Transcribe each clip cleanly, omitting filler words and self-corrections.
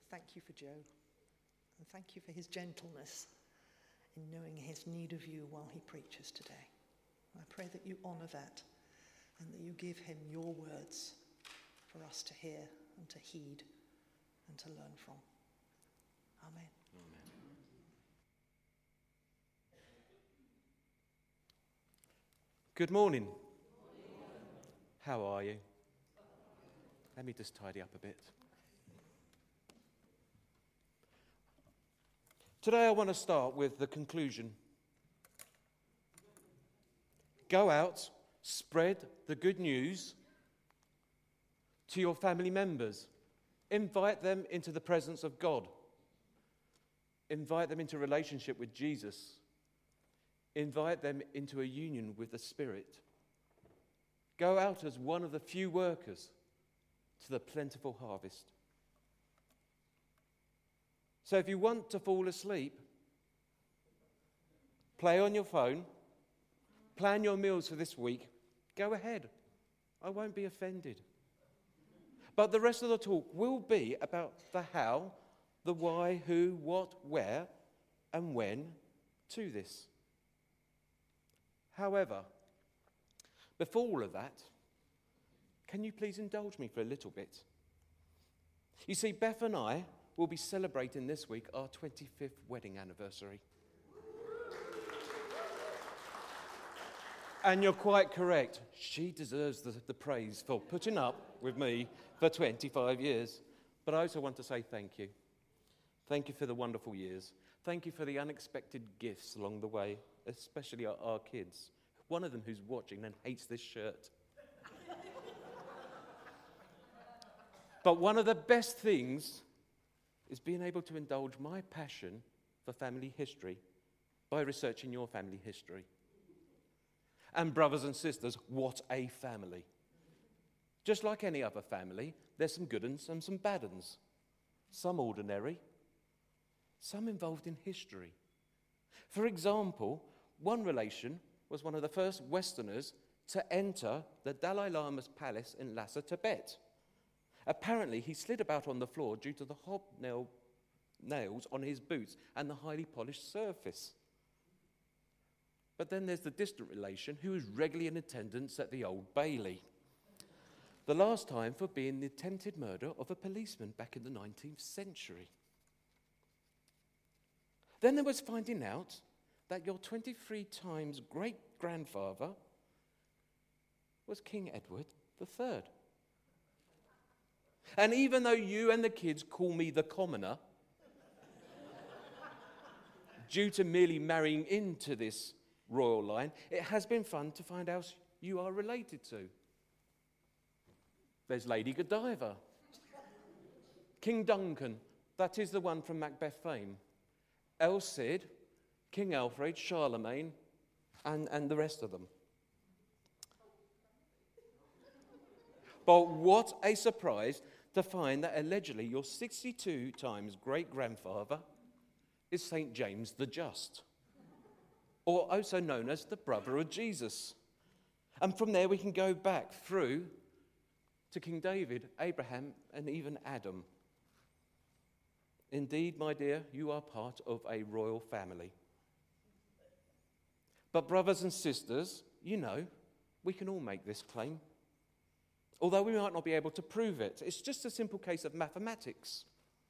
thank you for Joe, and thank you for his gentleness in knowing his need of you while he preaches today. I pray that you honour that and that you give him your words for us to hear and to heed and to learn from. Amen. Amen. Good morning. How are you? Let me just tidy up a bit. Today I want to start with the conclusion. Go out, spread the good news to your family members. Invite them into the presence of God. Invite them into relationship with Jesus. Invite them into a union with the Spirit. Go out as one of the few workers to the plentiful harvest. So if you want to fall asleep, play on your phone, plan your meals for this week, go ahead. I won't be offended. But the rest of the talk will be about the how, the why, who, what, where, and when to this. However, before all of that, can you please indulge me for a little bit? You see, Beth and I will be celebrating this week our 25th wedding anniversary. And you're quite correct. She deserves the praise for putting up with me for 25 years. But I also want to say thank you. Thank you for the wonderful years. Thank you for the unexpected gifts along the way, especially our kids. One of them who's watching and hates this shirt. But one of the best things is being able to indulge my passion for family history by researching your family history. And brothers and sisters, what a family. Just like any other family, there's some good uns and some bad uns. Some ordinary, some involved in history. For example, one relation was one of the first Westerners to enter the Dalai Lama's palace in Lhasa, Tibet. Apparently, he slid about on the floor due to the hobnail nails on his boots and the highly polished surface. But then there's the distant relation who was regularly in attendance at the Old Bailey. The last time for being the attempted murder of a policeman back in the 19th century. Then there was finding out that your 23 times great-grandfather was King Edward III. And even though you and the kids call me the commoner, due to merely marrying into this royal line, it has been fun to find out you are related to. There's Lady Godiva, King Duncan, that is the one from Macbeth fame, El Cid, King Alfred, Charlemagne, and the rest of them. But what a surprise to find that allegedly your 62 times great-grandfather is St. James the Just, or also known as the brother of Jesus. And from there we can go back through to King David, Abraham, and even Adam. Indeed, my dear, you are part of a royal family. But brothers and sisters, you know, we can all make this claim. Although we might not be able to prove it. It's just a simple case of mathematics.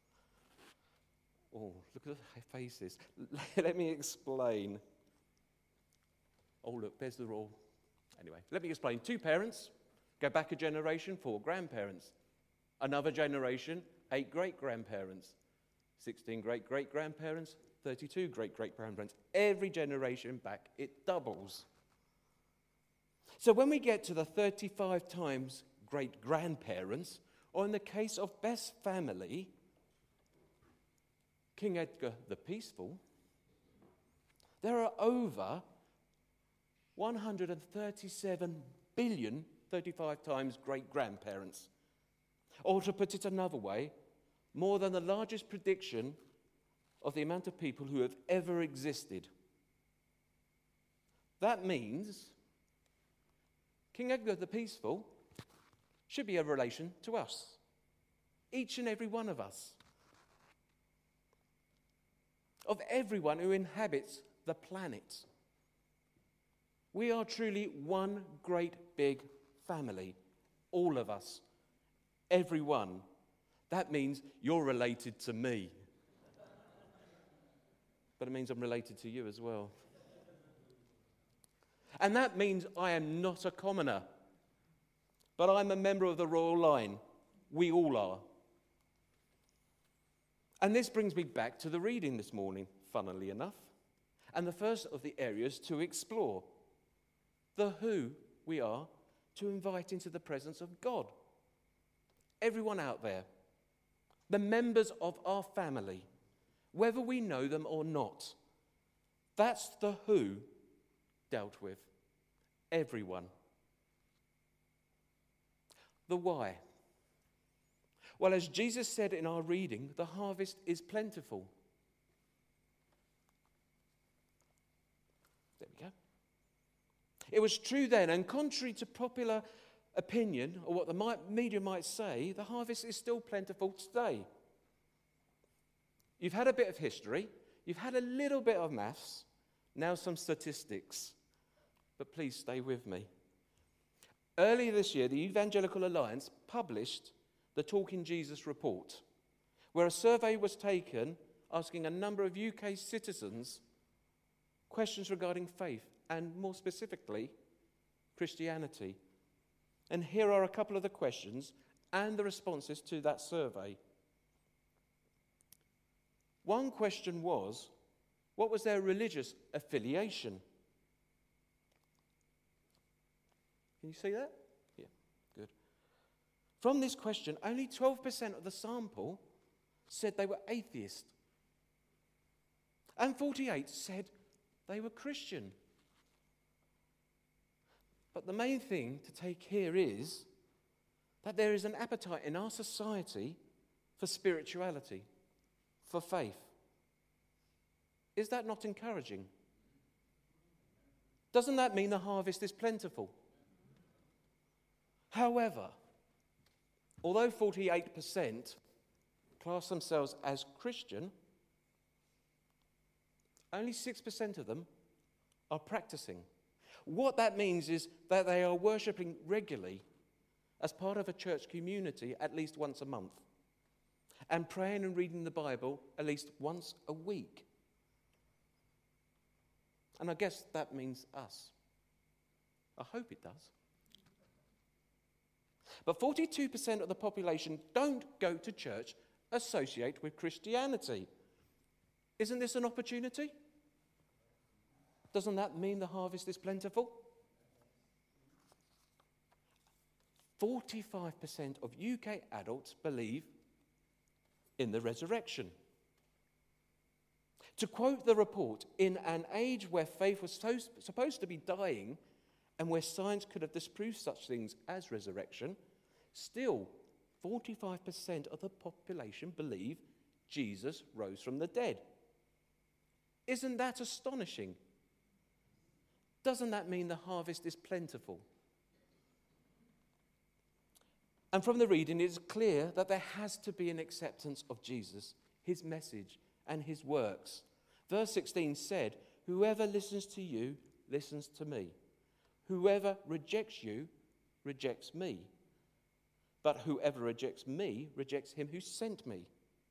Oh, look at the faces. Let me explain. Oh, look, there's the rule. Anyway, let me explain. 2 parents, go back a generation, 4 grandparents. Another generation, 8 great-grandparents. 16 great-great-grandparents, 32 great-great-grandparents. Every generation back, it doubles. So when we get to the 35 times great-grandparents, or in the case of Beth's family, King Edgar the Peaceful, there are over 137 billion 35 times great-grandparents. Or to put it another way, more than the largest prediction of the amount of people who have ever existed. That means King Edgar the Peaceful should be a relation to us, each and every one of us. of everyone who inhabits the planet. We are truly one great big family, all of us, everyone. That means you're related to me. But it means I'm related to you as well. And that means I am not a commoner, but I'm a member of the royal line. We all are. And this brings me back to the reading this morning, funnily enough, and the first of the areas to explore, the who we are to invite into the presence of God. Everyone out there, the members of our family, whether we know them or not, that's the who dealt with. Everyone. The why. Well, as Jesus said in our reading, the harvest is plentiful. There we go. It was true then, and contrary to popular opinion, or what the media might say, the harvest is still plentiful today. You've had a bit of history, you've had a little bit of maths, now some statistics. But please stay with me. Earlier this year, the Evangelical Alliance published the Talking Jesus report, where a survey was taken asking a number of UK citizens questions regarding faith, and more specifically, Christianity. And here are a couple of the questions and the responses to that survey. One question was, what was their religious affiliation? Can you see that? Yeah, good. From this question, only 12% of the sample said they were atheist. And 48% said they were Christian. But the main thing to take here is that there is an appetite in our society for spirituality, for faith. Is that not encouraging? Doesn't that mean the harvest is plentiful? However, although 48% class themselves as Christian, only 6% of them are practicing. What that means is that they are worshipping regularly as part of a church community at least once a month, and praying and reading the Bible at least once a week. And I guess that means us. I hope it does. But 42% of the population don't go to church associated with Christianity. Isn't this an opportunity? Doesn't that mean the harvest is plentiful? 45% of UK adults believe in the resurrection. To quote the report, in an age where faith was supposed to be dying and where science could have disproved such things as resurrection, still 45% of the population believe Jesus rose from the dead. Isn't that astonishing? Doesn't that mean the harvest is plentiful? And from the reading, it is clear that there has to be an acceptance of Jesus, his message, and his works. Verse 16 said, "Whoever listens to you, listens to me. Whoever rejects you, rejects me. But whoever rejects me, rejects him who sent me."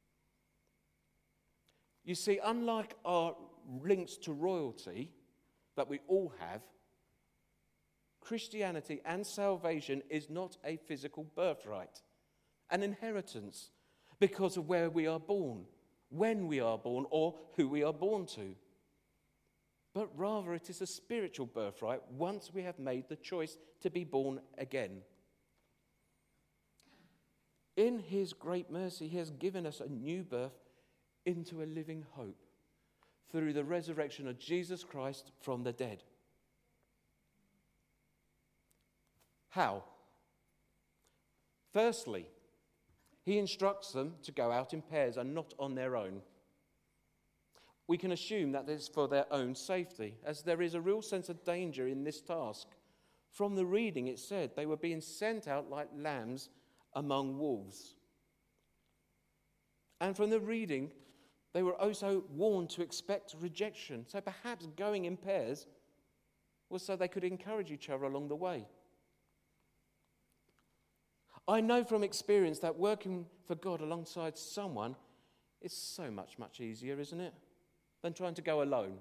You see, unlike our links to royalty that we all have, Christianity and salvation is not a physical birthright, an inheritance because of where we are born, when we are born, or who we are born to. But rather it is a spiritual birthright once we have made the choice to be born again. In his great mercy, he has given us a new birth into a living hope through the resurrection of Jesus Christ from the dead. How? Firstly, he instructs them to go out in pairs and not on their own. We can assume that it's for their own safety, as there is a real sense of danger in this task. From the reading, it said they were being sent out like lambs among wolves. And from the reading, They were also warned to expect rejection. So perhaps going in pairs was so they could encourage each other along the way. I know from experience that working for God alongside someone is so much, much easier, isn't it, than trying to go alone.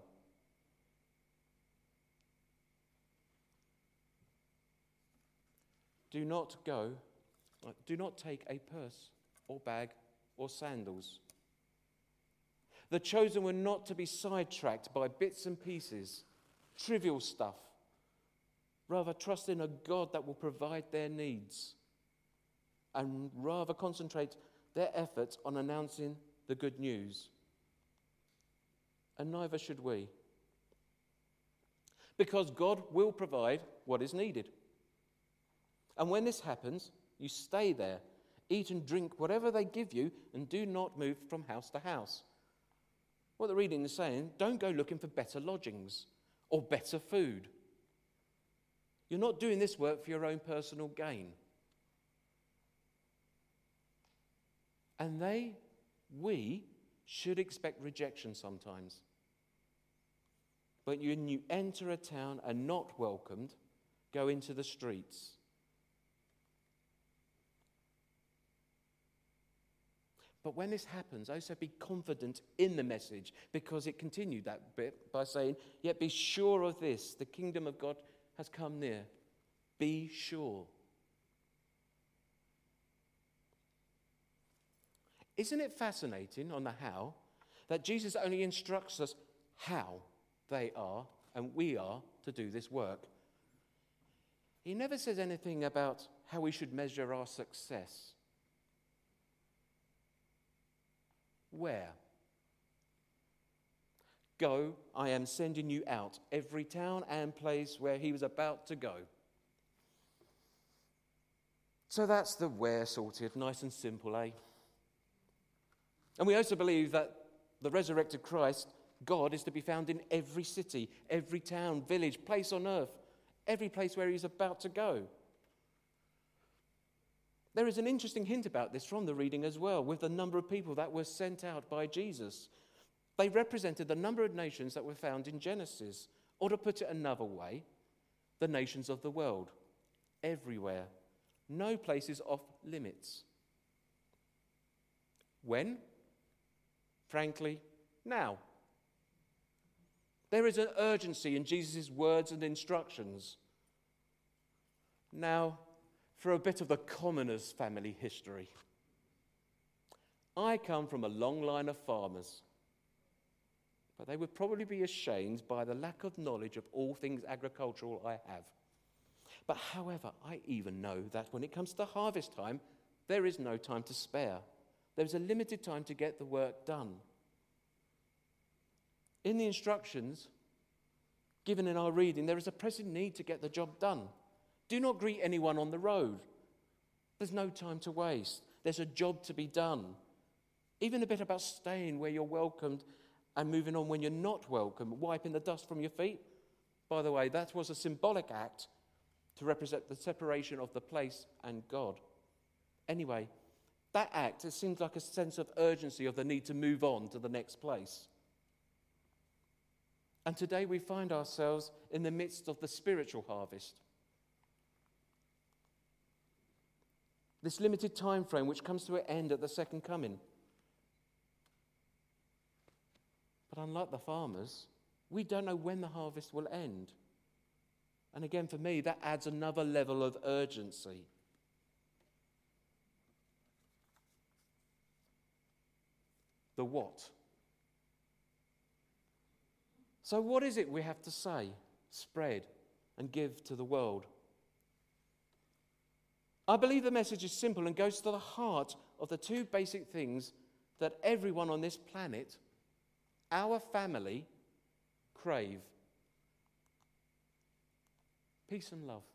Do not take a purse or bag or sandals. The chosen were not to be sidetracked by bits and pieces, trivial stuff. Rather, trust in a God that will provide their needs, and rather concentrate their efforts on announcing the good news. And neither should we. Because God will provide what is needed. And when this happens, you stay there, eat and drink whatever they give you, and do not move from house to house. What the reading is saying, don't go looking for better lodgings or better food. You're not doing this work for your own personal gain. And we should expect rejection sometimes. But when you enter a town and not welcomed, go into the streets. But when this happens, also be confident in the message, because it continued that bit by saying, yet be sure of this, the kingdom of God has come near. Be sure. Isn't it fascinating on the how that Jesus only instructs us how they are and we are to do this work? He never says anything about how we should measure our success. Where? Go, I am sending you out, every town and place where he was about to go. So that's the where sorted, nice and simple, eh? And we also believe that the resurrected Christ, God, is to be found in every city, every town, village, place on earth, every place where he's about to go. There is an interesting hint about this from the reading as well, with the number of people that were sent out by Jesus. They represented the number of nations that were found in Genesis, or to put it another way, the nations of the world, everywhere. No places off limits. When? Frankly, now. There is an urgency in Jesus' words and instructions. Now, for a bit of the commoner's family history. I come from a long line of farmers, but they would probably be ashamed by the lack of knowledge of all things agricultural I have. But however, I even know that when it comes to harvest time, there is no time to spare. There is a limited time to get the work done. In the instructions given in our reading, there is a pressing need to get the job done. Do not greet anyone on the road. There's no time to waste. There's a job to be done. Even a bit about staying where you're welcomed and moving on when you're not welcome, wiping the dust from your feet. By the way, that was a symbolic act to represent the separation of the place and God. Anyway, that act, it seems like a sense of urgency of the need to move on to the next place. And today we find ourselves in the midst of the spiritual harvest. This limited time frame which comes to an end at the second coming. But unlike the farmers, we don't know when the harvest will end. And again, for me, that adds another level of urgency. The what? So what is it we have to say, spread, and give to the world? I believe the message is simple and goes to the heart of the two basic things that everyone on this planet, our family, crave. Peace and love.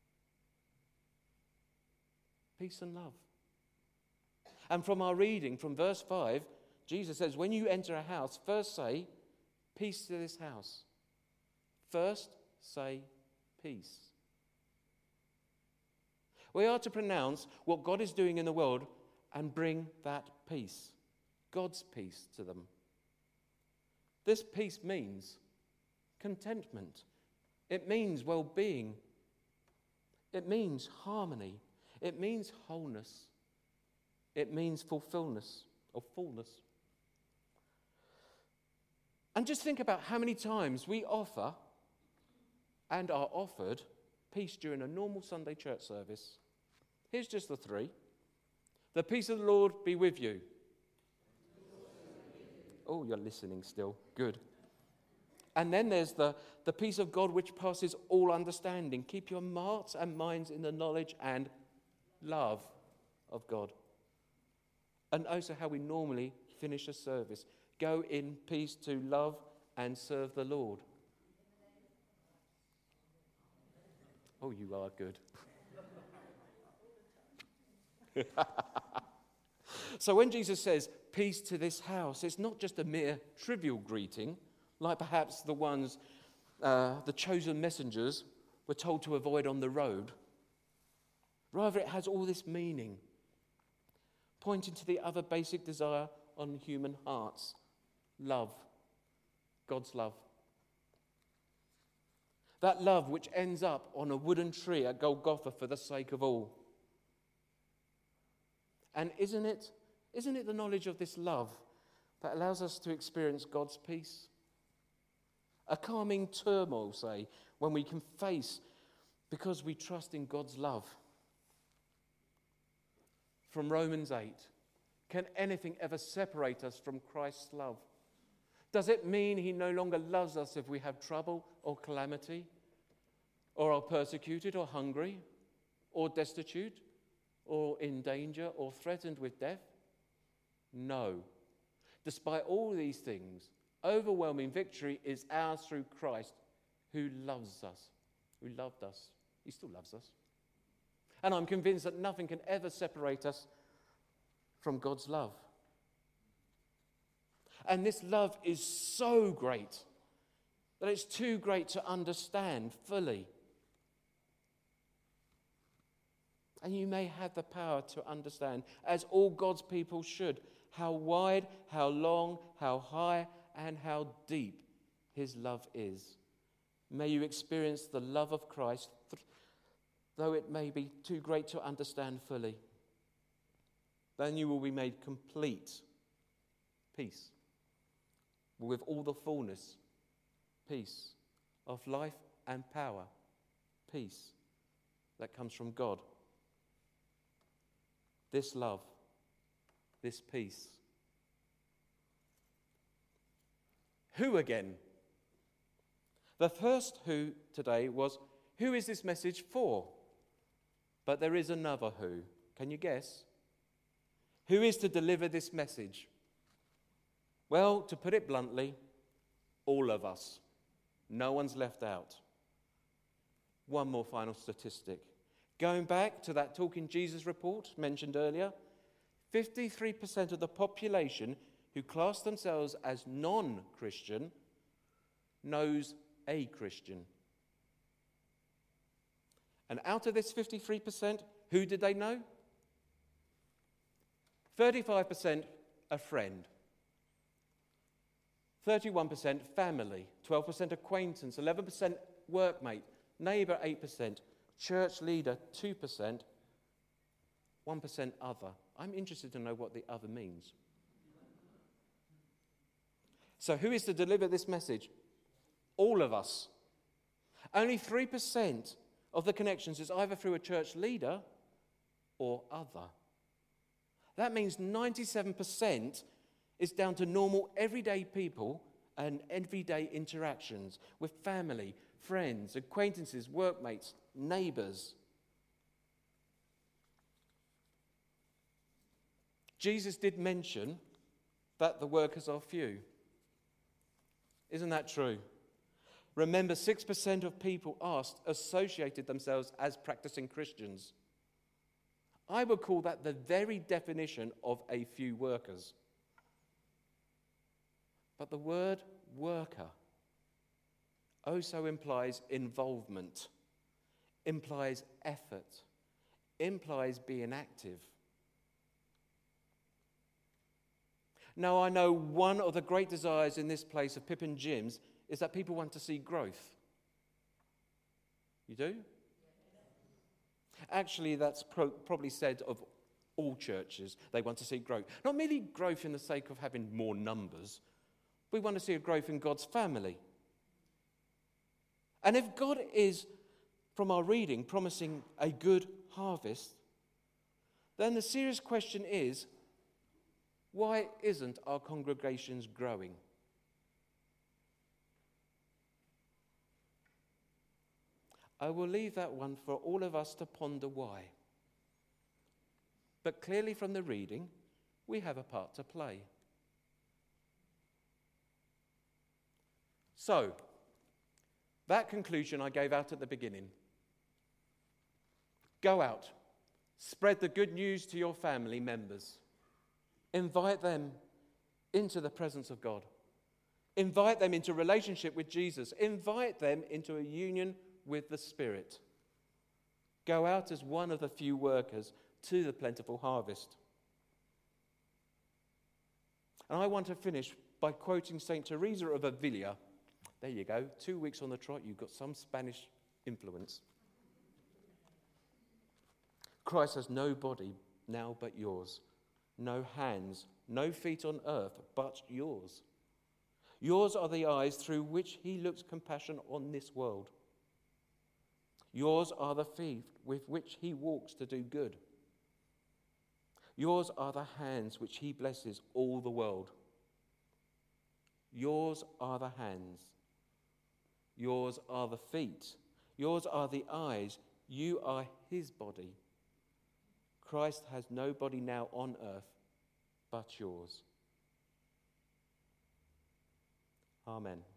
Peace and love. And from our reading, from verse 5, Jesus says, when you enter a house, first say, peace to this house. First, say peace. We are to pronounce what God is doing in the world and bring that peace, God's peace, to them. This peace means contentment. It means well-being. It means harmony. It means wholeness. It means fulfillment or fullness. And just think about how many times we offer and are offered peace during a normal Sunday church service. Here's just the three. The peace of the Lord be with you. Oh, you're listening still. Good. And then there's the peace of God which passes all understanding. Keep your hearts and minds in the knowledge and love of God. And also how we normally finish a service. Go in peace to love and serve the Lord. Oh, you are good. So when Jesus says, peace to this house, it's not just a mere trivial greeting, like perhaps the ones the chosen messengers were told to avoid on the road. Rather, it has all this meaning, pointing to the other basic desire on human hearts: love, God's love. That love which ends up on a wooden tree at Golgotha for the sake of all. And isn't it the knowledge of this love that allows us to experience God's peace? A calming turmoil, say, when we can face because we trust in God's love. From Romans 8, can anything ever separate us from Christ's love? Does it mean he no longer loves us if we have trouble or calamity, or are persecuted or hungry, or destitute, or in danger, or threatened with death? No. Despite all these things, overwhelming victory is ours through Christ, who loves us, who loved us. He still loves us. And I'm convinced that nothing can ever separate us from God's love. And this love is so great that it's too great to understand fully. And you may have the power to understand, as all God's people should, how wide, how long, how high, and how deep his love is. May you experience the love of Christ, though it may be too great to understand fully. Then you will be made complete peace, with all the fullness, peace of life and power, peace that comes from God. This love, this peace. Who again? The first who today was, who is this message for? But there is another who. Can you guess? Who is to deliver this message? Well, to put it bluntly, all of us. No one's left out. One more final statistic. Going back to that Talking Jesus report mentioned earlier, 53% of the population who class themselves as non-Christian knows a Christian. And out of this 53%, who did they know? 35% a friend. 31% family, 12% acquaintance, 11% workmate, neighbour 8%, church leader 2%, 1% other. I'm interested to know what the other means. So who is to deliver this message? All of us. Only 3% of the connections is either through a church leader or other. That means 97% is down to normal, everyday people and everyday interactions with family, friends, acquaintances, workmates, neighbours. Jesus did mention that the workers are few. Isn't that true? Remember, 6% of people asked associated themselves as practicing Christians. I would call that the very definition of a few workers. But the word worker also implies involvement, implies effort, implies being active. Now, I know one of the great desires in this place of Pip and Jim's is that people want to see growth. You do? Actually, that's probably said of all churches. They want to see growth. Not merely growth in the sake of having more numbers. We want to see a growth in God's family. And if God is, from our reading, promising a good harvest, then the serious question is, why isn't our congregations growing? I will leave that one for all of us to ponder why. But clearly from the reading, we have a part to play. So, that conclusion I gave out at the beginning. Go out, spread the good news to your family members. Invite them into the presence of God. Invite them into relationship with Jesus. Invite them into a union with the Spirit. Go out as one of the few workers to the plentiful harvest. And I want to finish by quoting St. Teresa of Avila. There you go, 2 weeks on the trot, you've got some Spanish influence. Christ has no body now but yours, no hands, no feet on earth but yours. Yours are the eyes through which he looks compassion on this world. Yours are the feet with which he walks to do good. Yours are the hands which he blesses all the world. Yours are the hands. Yours are the feet. Yours are the eyes. You are his body. Christ has no body now on earth but yours. Amen.